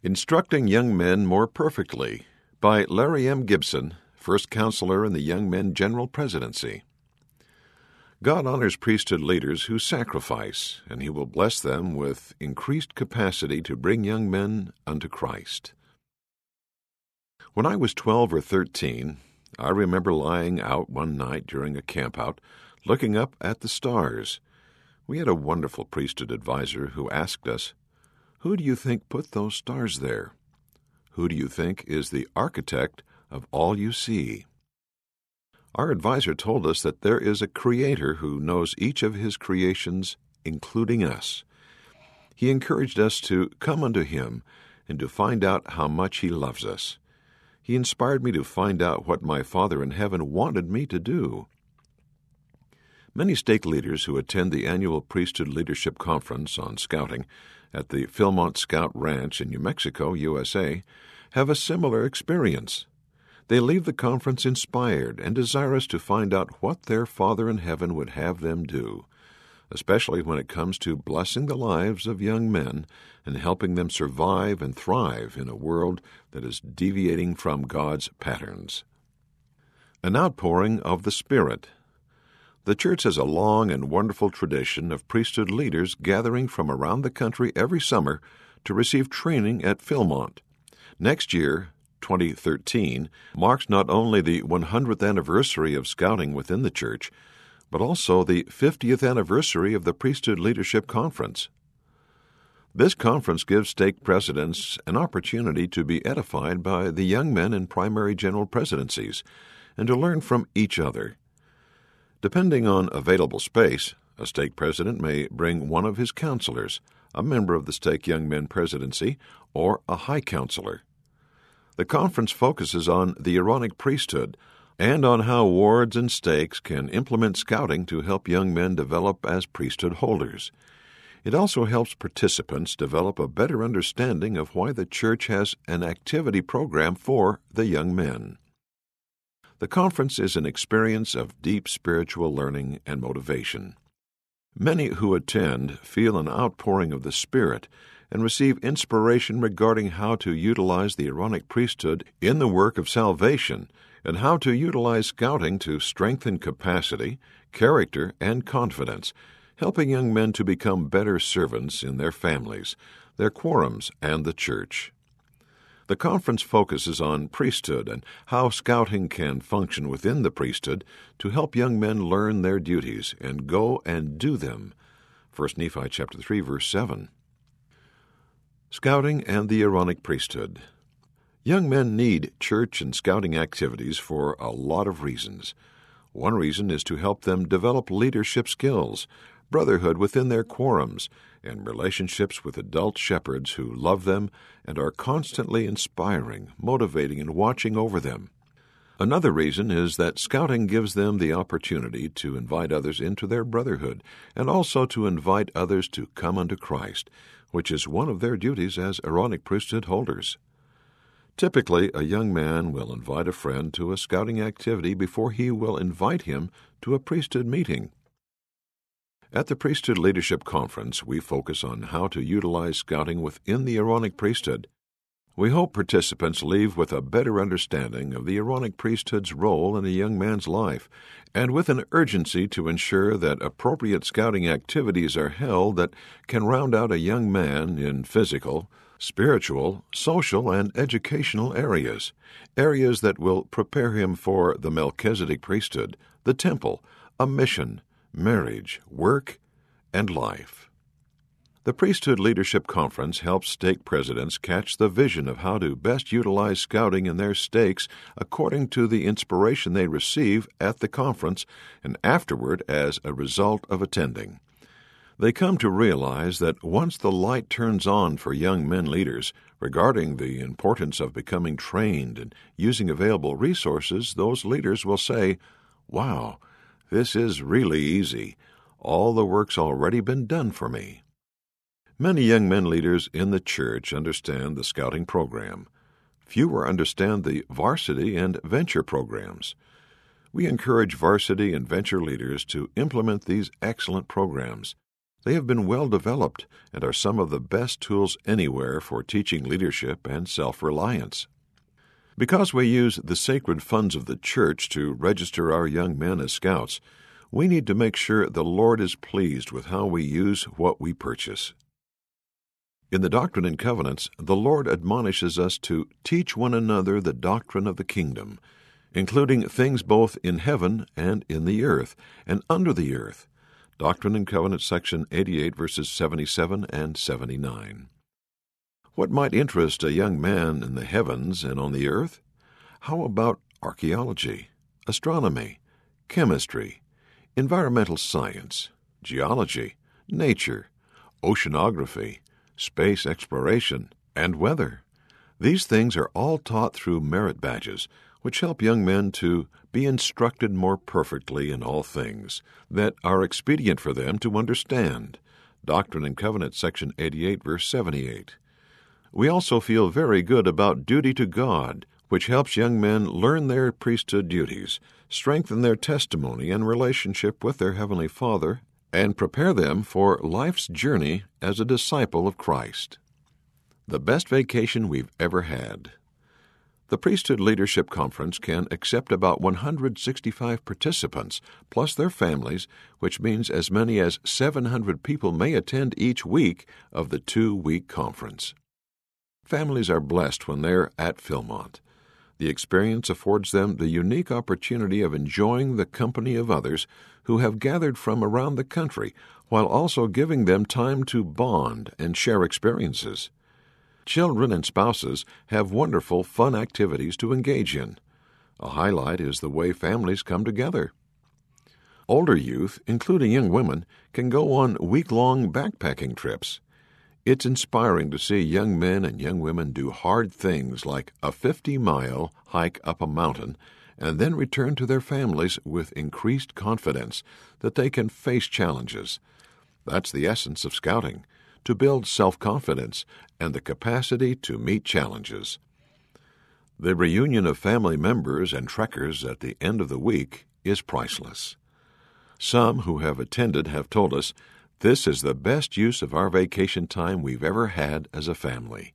Instructing Young Men More Perfectly by Larry M. Gibson, First Counselor in the Young Men General Presidency. God honors priesthood leaders who sacrifice, and He will bless them with increased capacity to bring young men unto Christ. When I was 12 or 13, I remember lying out one night during a campout, looking up at the stars. We had a wonderful priesthood advisor who asked us, "Who do you think put those stars there? Who do you think is the architect of all you see?" Our advisor told us that there is a Creator who knows each of His creations, including us. He encouraged us to come unto Him and to find out how much He loves us. He inspired me to find out what my Father in heaven wanted me to do. Many stake leaders who attend the annual Priesthood Leadership Conference on Scouting at the Philmont Scout Ranch in New Mexico, USA, have a similar experience. They leave the conference inspired and desirous to find out what their Father in heaven would have them do, especially when it comes to blessing the lives of young men and helping them survive and thrive in a world that is deviating from God's patterns. An outpouring of the Spirit. The church has a long and wonderful tradition of priesthood leaders gathering from around the country every summer to receive training at Philmont. Next year, 2013, marks not only the 100th anniversary of scouting within the church, but also the 50th anniversary of the Priesthood Leadership Conference. This conference gives stake presidents an opportunity to be edified by the young men in primary general presidencies and to learn from each other. Depending on available space, a stake president may bring one of his counselors, a member of the stake young men presidency, or a high counselor. The conference focuses on the Aaronic priesthood and on how wards and stakes can implement scouting to help young men develop as priesthood holders. It also helps participants develop a better understanding of why the church has an activity program for the young men. The conference is an experience of deep spiritual learning and motivation. Many who attend feel an outpouring of the Spirit and receive inspiration regarding how to utilize the Aaronic priesthood in the work of salvation and how to utilize scouting to strengthen capacity, character, and confidence, helping young men to become better servants in their families, their quorums, and the church. The conference focuses on priesthood and how scouting can function within the priesthood to help young men learn their duties and go and do them. 1 Nephi chapter 3, verse 7. Scouting and the Aaronic priesthood. Young men need church and scouting activities for a lot of reasons. One reason is to help them develop leadership skills, brotherhood within their quorums, and relationships with adult shepherds who love them and are constantly inspiring, motivating, and watching over them. Another reason is that scouting gives them the opportunity to invite others into their brotherhood and also to invite others to come unto Christ, which is one of their duties as Aaronic priesthood holders. Typically, a young man will invite a friend to a scouting activity before he will invite him to a priesthood meeting. At the Priesthood Leadership Conference, we focus on how to utilize scouting within the Aaronic priesthood. We hope participants leave with a better understanding of the Aaronic priesthood's role in a young man's life, and with an urgency to ensure that appropriate scouting activities are held that can round out a young man in physical, spiritual, social, and educational areas that will prepare him for the Melchizedek priesthood, the temple, a mission, marriage, work, and life. The Priesthood Leadership Conference helps stake presidents catch the vision of how to best utilize scouting in their stakes according to the inspiration they receive at the conference and afterward as a result of attending. They come to realize that once the light turns on for young men leaders regarding the importance of becoming trained and using available resources, those leaders will say, "Wow, this is really easy. All the work's already been done for me." Many young men leaders in the church understand the scouting program. Fewer understand the varsity and venture programs. We encourage varsity and venture leaders to implement these excellent programs. They have been well developed and are some of the best tools anywhere for teaching leadership and self-reliance. Because we use the sacred funds of the church to register our young men as scouts, we need to make sure the Lord is pleased with how we use what we purchase. In the Doctrine and Covenants, the Lord admonishes us to teach one another the doctrine of the kingdom, including things both in heaven and in the earth and under the earth. Doctrine and Covenants, section 88, verses 77 and 79. What might interest a young man in the heavens and on the earth? How about archaeology, astronomy, chemistry, environmental science, geology, nature, oceanography, space exploration, and weather? These things are all taught through merit badges, which help young men to be instructed more perfectly in all things that are expedient for them to understand. Doctrine and Covenants, section 88, verse 78. We also feel very good about duty to God, which helps young men learn their priesthood duties, strengthen their testimony and relationship with their Heavenly Father, and prepare them for life's journey as a disciple of Christ. The best vacation we've ever had. The Priesthood Leadership Conference can accept about 165 participants, plus their families, which means as many as 700 people may attend each week of the 2-week conference. Families are blessed when they're at Philmont. The experience affords them the unique opportunity of enjoying the company of others who have gathered from around the country, while also giving them time to bond and share experiences. Children and spouses have wonderful, fun activities to engage in. A highlight is the way families come together. Older youth, including young women, can go on week-long backpacking trips. It's inspiring to see young men and young women do hard things like a 50-mile hike up a mountain and then return to their families with increased confidence that they can face challenges. That's the essence of scouting, to build self-confidence and the capacity to meet challenges. The reunion of family members and trekkers at the end of the week is priceless. Some who have attended have told us, "This is the best use of our vacation time we've ever had as a family."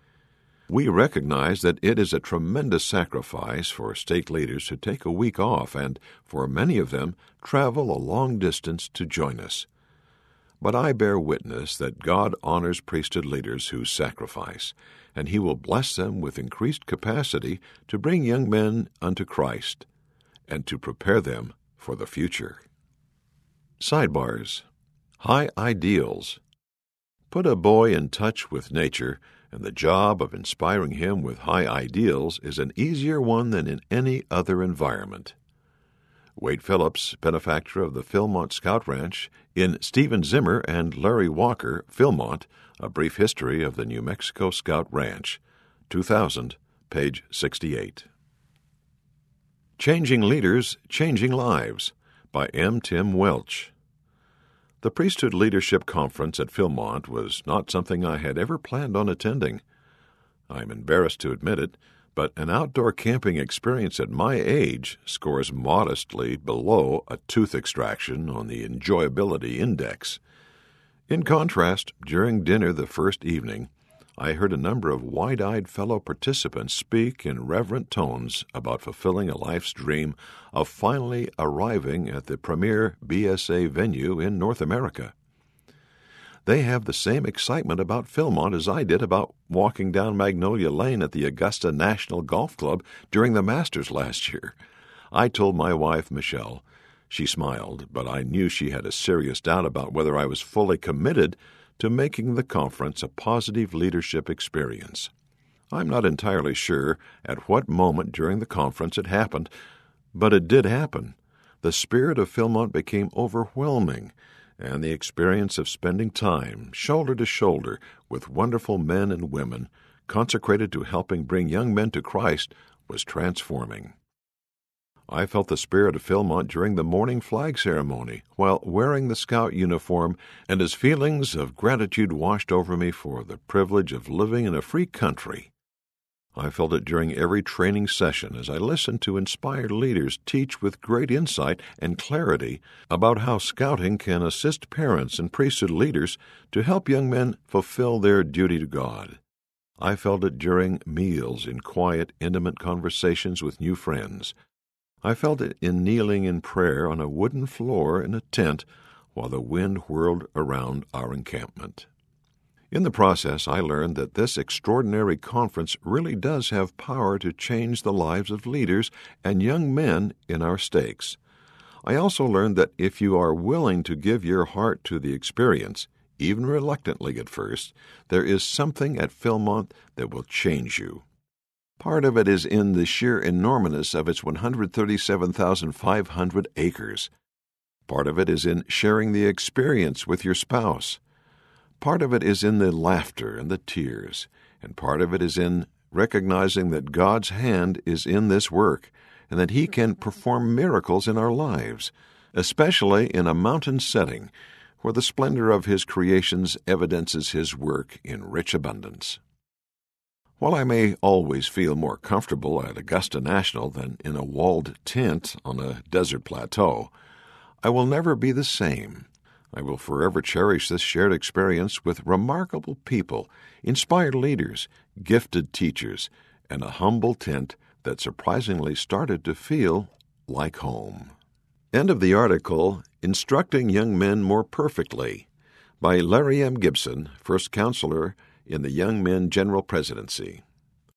We recognize that it is a tremendous sacrifice for stake leaders to take a week off and, for many of them, travel a long distance to join us. But I bear witness that God honors priesthood leaders who sacrifice, and He will bless them with increased capacity to bring young men unto Christ and to prepare them for the future. Sidebars. High ideals. Put a boy in touch with nature, and the job of inspiring him with high ideals is an easier one than in any other environment. Wade Phillips, benefactor of the Philmont Scout Ranch, in Stephen Zimmer and Larry Walker, Philmont, A Brief History of the New Mexico Scout Ranch, 2000, page 68. Changing Leaders, Changing Lives, by M. Tim Welch. The Priesthood Leadership Conference at Philmont was not something I had ever planned on attending. I'm embarrassed to admit it, but an outdoor camping experience at my age scores modestly below a tooth extraction on the enjoyability index. In contrast, during dinner the first evening, I heard a number of wide-eyed fellow participants speak in reverent tones about fulfilling a life's dream of finally arriving at the premier BSA venue in North America. They have the same excitement about Philmont as I did about walking down Magnolia Lane at the Augusta National Golf Club during the Masters last year. I told my wife, Michelle. She smiled, but I knew she had a serious doubt about whether I was fully committed to making the conference a positive leadership experience. I'm not entirely sure at what moment during the conference it happened, but it did happen. The spirit of Philmont became overwhelming, and the experience of spending time shoulder to shoulder with wonderful men and women consecrated to helping bring young men to Christ was transforming. I felt the spirit of Philmont during the morning flag ceremony while wearing the scout uniform, and as feelings of gratitude washed over me for the privilege of living in a free country. I felt it during every training session as I listened to inspired leaders teach with great insight and clarity about how Scouting can assist parents and priesthood leaders to help young men fulfill their duty to God. I felt it during meals in quiet, intimate conversations with new friends. I felt it in kneeling in prayer on a wooden floor in a tent while the wind whirled around our encampment. In the process, I learned that this extraordinary conference really does have power to change the lives of leaders and young men in our stakes. I also learned that if you are willing to give your heart to the experience, even reluctantly at first, there is something at Philmont that will change you. Part of it is in the sheer enormousness of its 137,500 acres. Part of it is in sharing the experience with your spouse. Part of it is in the laughter and the tears, and part of it is in recognizing that God's hand is in this work and that He can perform miracles in our lives, especially in a mountain setting where the splendor of His creations evidences His work in rich abundance. While I may always feel more comfortable at Augusta National than in a walled tent on a desert plateau, I will never be the same. I will forever cherish this shared experience with remarkable people, inspired leaders, gifted teachers, and a humble tent that surprisingly started to feel like home. End of the article, Instructing Young Men More Perfectly, by Larry M. Gibson, First Counselor in the Young Men General Presidency.